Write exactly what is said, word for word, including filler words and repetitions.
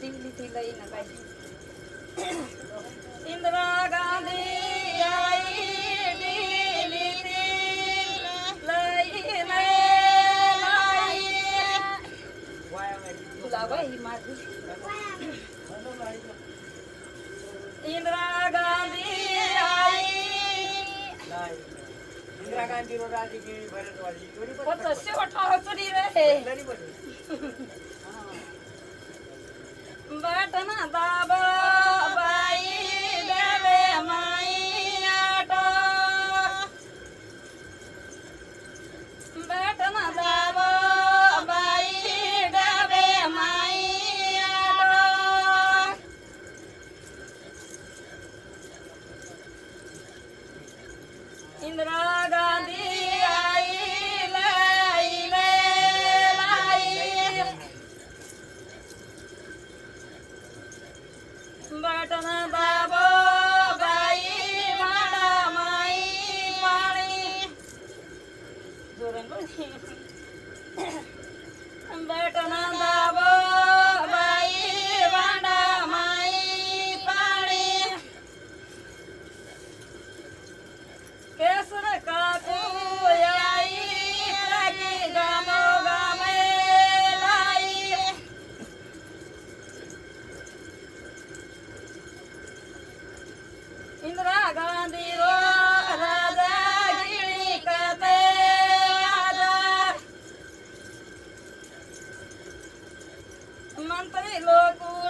ટીલી થી લઈને બાઈ ઇન્દિરા ગાંધી આઈ ટીલી થી લઈને આઈ બોલાવો ઈ મારી इंदिरा गांधी आई इंदिरा गांधी रो राजी की भरत वाली थोड़ी वो तो से उठाओ चली रहे बटना दाबा बाई देवे माई आटा बटना दाबा बाई देवे माई इंदिरा गांधी आई लाई ले लाई बटन दाबो बाई माड़ा माई पानी जोरन बटन दाबो बाई माड़ा माई पानी केसर काकू आई लगी गामो गामे लाई इंदिरा गांधी रो राजा गिणी कते आजा मंत्री लोग